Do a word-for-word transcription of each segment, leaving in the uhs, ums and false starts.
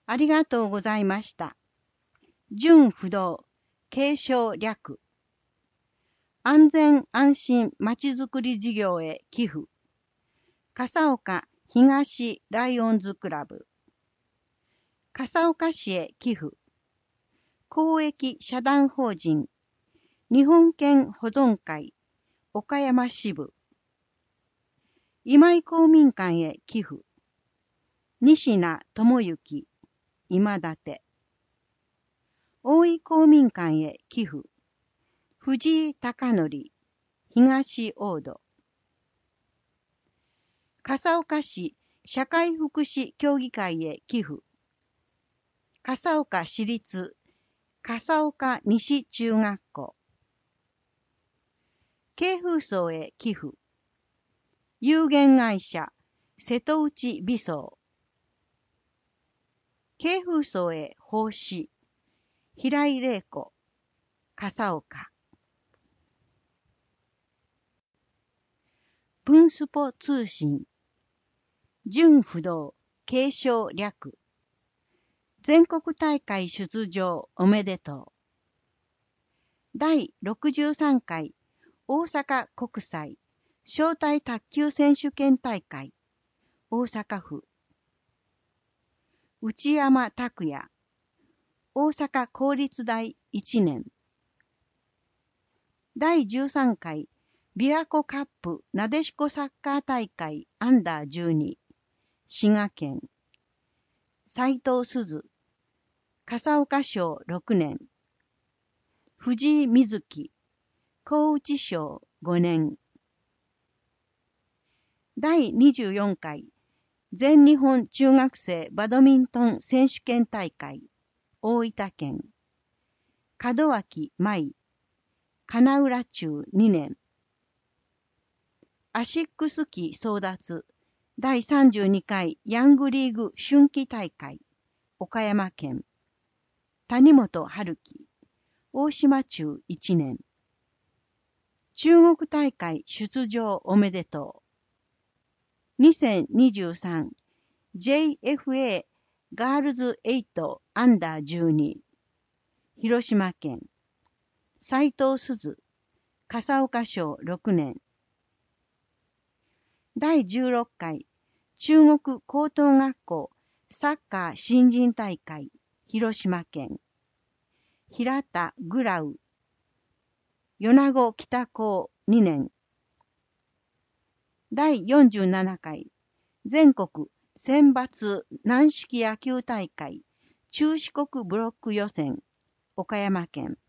ありがとうございました。純不動、継承略。安全安心まちづくり事業へ寄付。笠岡東ライオンズクラブ。笠岡市へ寄付。公益社団法人日本犬保存会岡山支部。今井公民館へ寄付。西名智之今立。大井公民館へ寄付。藤井貴則東大戸。笠岡市社会福祉協議会へ寄付。笠岡市立笠岡西中学校。京風荘へ寄付。有限会社瀬戸内美荘。京風荘へ奉仕。平井玲子笠岡。文スポ通信純不動継承略。全国大会出場おめでとう。だいろくじゅうさんかい大阪国際小体卓球選手権大会大阪府。内山拓也大阪公立大いちねん。だいじゅうさんかい琵琶湖カップなでしこサッカー大会アンダーじゅうに滋賀県。斉藤鈴笠岡賞ろくねん。藤井瑞希高内賞ごねん。だいにじゅうよんかい全日本中学生バドミントン選手権大会大分県。門脇舞金浦中にねん。アシックス期争奪だいさんじゅうにかいヤングリーグ春季大会岡山県。谷本春樹大島中いちねん。中国大会出場おめでとう。にせんにじゅうさん ジェイエフエー ガールズはちアンダーじゅうに広島県。斉藤鈴笠岡賞ろくねん。だいじゅうろっかい中国高等学校サッカー新人大会広島県。平田グラウ米子北高にねん。だいよんじゅうななかい全国選抜軟式野球大会中四国ブロック予選岡山県。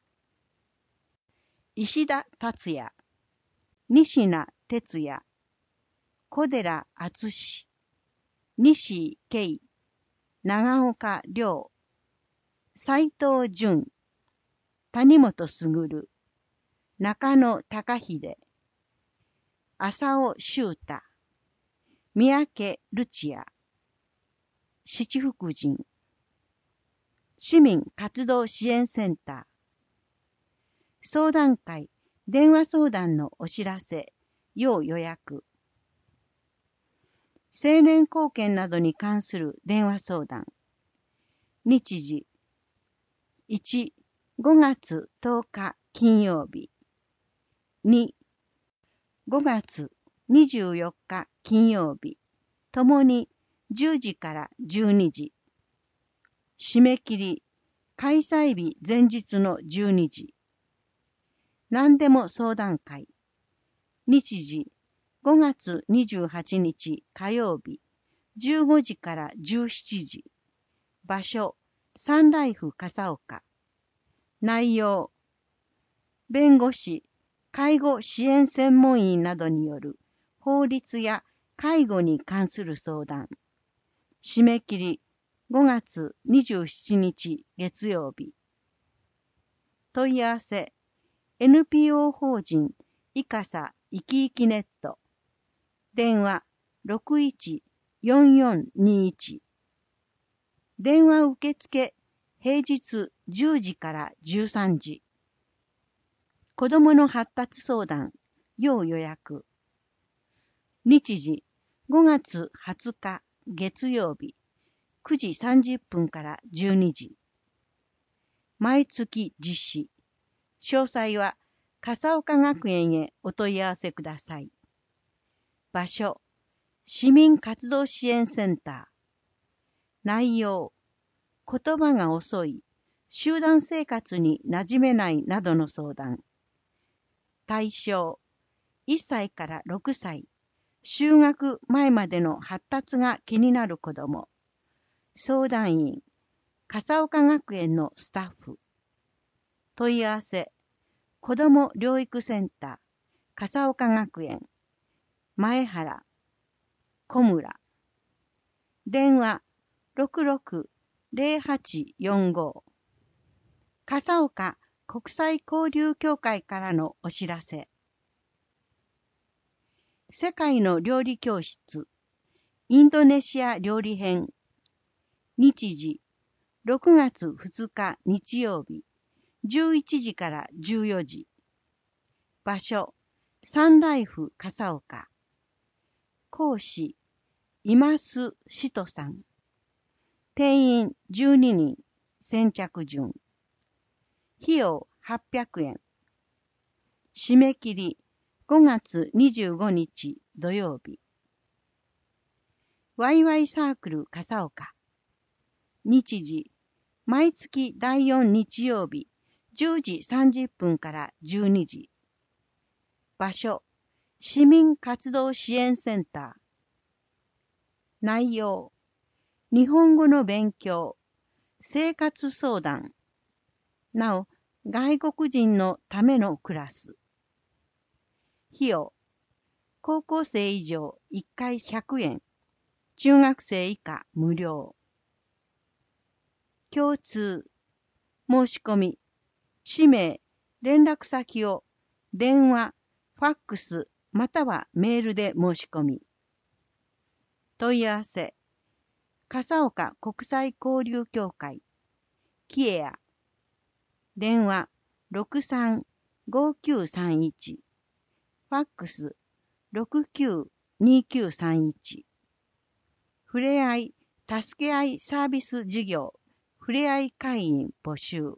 石田達也西名哲也小寺敦史西慶長岡亮斉藤淳谷本卓中野隆秀浅尾修太三宅ルチア七福神市民活動支援センター。相談会電話相談のお知らせ要予約。青年貢献などに関する電話相談。日時いち、ごがつとおか金曜日。に、ごがつにじゅうよっか金曜日。ともにじゅうじからじゅうにじ。締め切り開催日前日のじゅうにじ。何でも相談会。日時ごがつにじゅうはちにち火曜日じゅうごじからじゅうしちじ。場所サンライフ笠岡。内容弁護士、介護支援専門員などによる法律や介護に関する相談。締め切りごがつにじゅうしちにち月曜日。問い合わせ エヌピーオー 法人いかさいきいきネット。電話 ろくいちよんよんにいち。電話受付平日じゅうじからじゅうさんじ。子どもの発達相談要予約。日時ごがつはつか月曜日くじさんじゅっぷんからじゅうにじ。毎月実施。詳細は笠岡学園へお問い合わせください。場所、市民活動支援センター。内容、言葉が遅い、集団生活に馴染めないなどの相談。対象、いっさいからろくさい、就学前までの発達が気になる子ども。相談員、笠岡学園のスタッフ。問い合わせ、子ども療育センター、笠岡学園、前原、小村。電話、ろくろく ゼロはちよんご。笠岡国際交流協会からのお知らせ。世界の料理教室、インドネシア料理編。日時、ろくがつふつか日曜日、じゅういちじからじゅうよじ。場所、サンライフ笠岡。講師、今須しとさん。定員じゅうににん、先着順。費用はっぴゃくえん。締め切りごがつにじゅうごにち土曜日。ワイワイサークル笠岡。日時、毎月だいよん日曜日、じゅうじさんじゅっぷんからじゅうにじ。場所、市民活動支援センター。内容、日本語の勉強、生活相談。なお、外国人のためのクラス。費用、高校生以上いっかいひゃくえん、中学生以下無料。共通、申し込み、氏名、連絡先を電話、ファックスまたはメールで申し込み。問い合わせ、笠岡国際交流協会、キエア、電話 ろくさん ごきゅうさんいち、ファックス ろくきゅう にきゅうさんいち。ふれあい、助け合いサービス事業、ふれあい会員募集。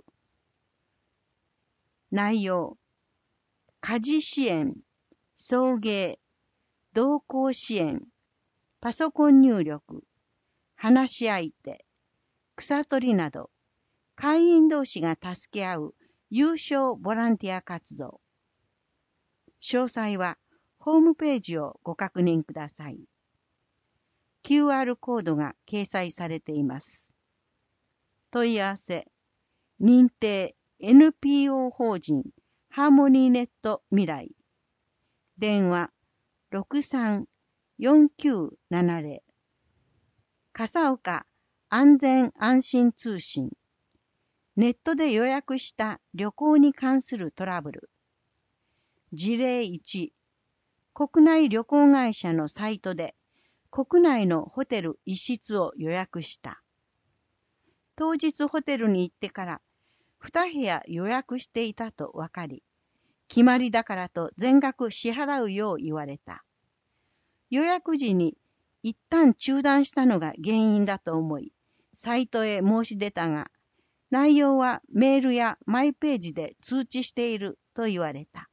内容、家事支援、送迎、同行支援、パソコン入力、話し相手、草取りなど、会員同士が助け合う有償ボランティア活動。詳細はホームページをご確認ください。キューアール コードが掲載されています。問い合わせ、認定 エヌピーオー 法人ハーモニーネット未来。電話 ろくさん よんきゅうななゼロ。笠岡安全安心通信。ネットで予約した旅行に関するトラブル。事例いち、国内旅行会社のサイトで国内のホテル一室を予約した。当日ホテルに行ってからに部屋予約していたと分かり、決まりだからと全額支払うよう言われた。予約時に一旦中断したのが原因だと思い、サイトへ申し出たが、内容はメールやマイページで通知していると言われた。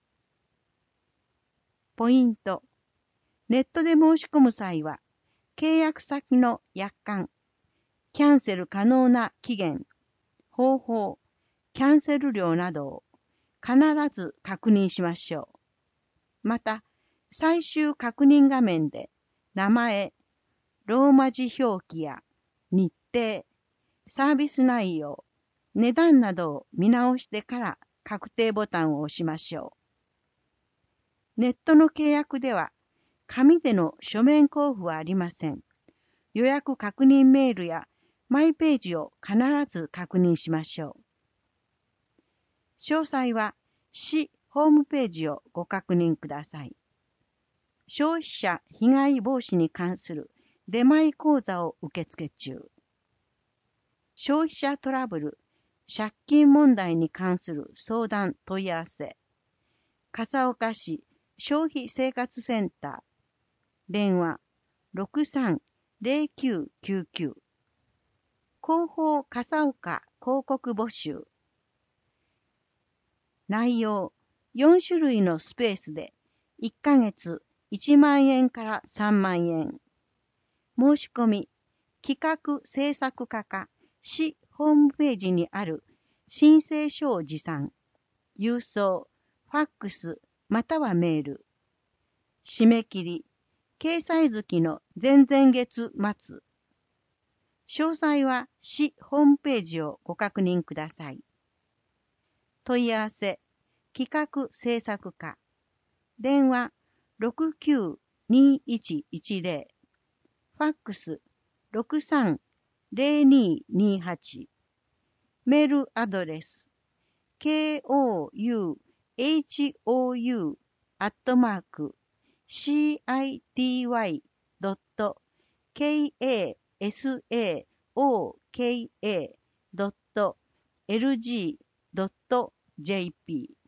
ポイント。ネットで申し込む際は、契約先の約款、キャンセル可能な期限、方法、キャンセル料などを必ず確認しましょう。また、最終確認画面で名前、ローマ字表記や日程、サービス内容、値段などを見直してから確定ボタンを押しましょう。ネットの契約では、紙での書面交付はありません。予約確認メールやマイページを必ず確認しましょう。詳細は市ホームページをご確認ください。消費者被害防止に関する出前講座を受付中。消費者トラブル、借金問題に関する相談問い合わせ。笠岡市消費生活センター。電話 ろくさん ゼロきゅうきゅうきゅう。 広報笠岡広告募集。内容、よん種類のスペースでいっかげついちまんえんからさんまんえん。申し込み、企画制作課か市ホームページにある申請書を持参。郵送、ファックスまたはメール。締め切り、掲載月の前々月末。詳細は市ホームページをご確認ください。問い合わせ、企画制作課。電話 ろくきゅうにいちいちゼロ。ファックス ろくさんゼロににはち。メールアドレス ケーオーユーエイチオーユー アットマーク シーアイティーワイ ドット ケーエーエスエーオーケーエー ドット エルジー ドット ジェーピー